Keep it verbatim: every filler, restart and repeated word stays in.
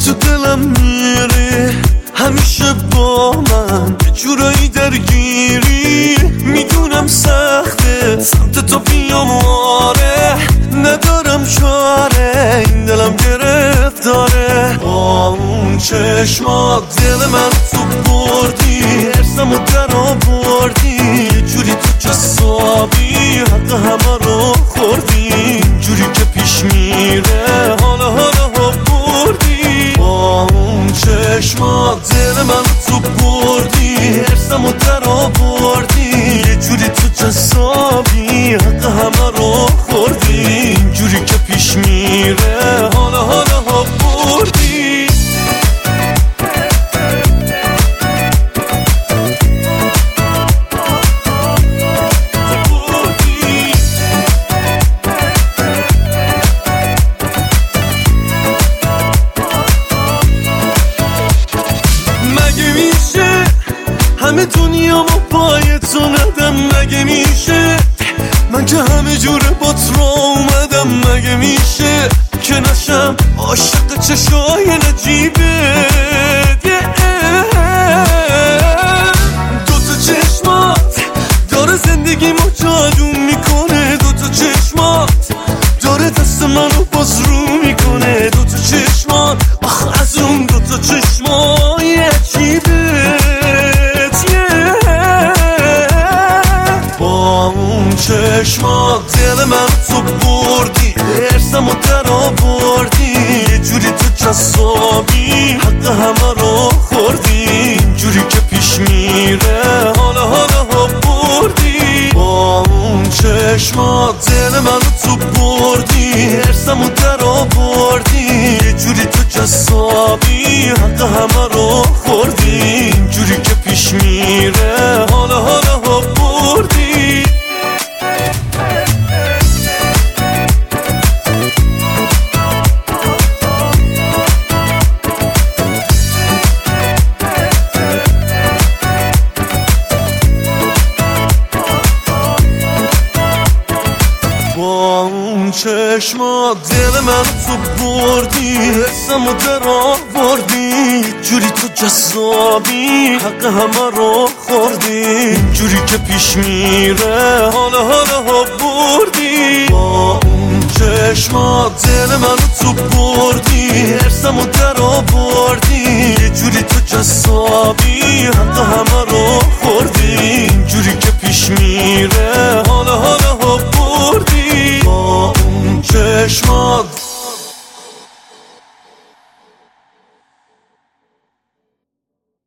تو دلم میری همیشه با من، یه جورایی درگیری. میدونم سخته سمت تو بیام، آره ندارم چاره، این دلم گرفتاره. با اون چشمات دل من تو بردی، ارسمو در آوردی، یه جوری تو جسابی حق همه رو خوردی. جوری که پیش میره حالا حالا بردی. با اون چشمات دل من تو بردی، ارسمو در آوردی، یه جوری تو جسابی حق همه رو خوردی. جوری که پیش میره حالا حالا بردی. همه دنیا ما پای تو ندم، مگه میشه؟ من که همه جوره با تو اومدم، مگه میشه که نشم عاشق چشای نجیبت؟ دوتا چشمات داره زندگیمو جادو میکنه، دوتا چشمات داره دست منو باز رو میکنه. دوتا چشمات آخ از اون دوتا چشمای عجیبه. چشمات دل من تو بردی، ارسمو در آوردی، یه جوری تو جسابی حق همه رو خوردی. جوری که پیش میره حالا حالا بردی. با اون چشمات دل من تو بردی، ارسمو در آوردی، یه جوری تو جسابی حق همه رو خوردی. جوری که پیش میره حالا حالا بردی. با اون چشمات دل من تو بردی، حسمو در آوردی، جوری تو جسابی حق همه رو خوردی. جوری که پیش میره حالا حالا بردی. با اون چشمات دل من تو بردی، حسمو در آوردی، یه جوری تو جسابی حق همه رو خوردی. جوری که پیش میره حالا حالا بردی. با اون چشمات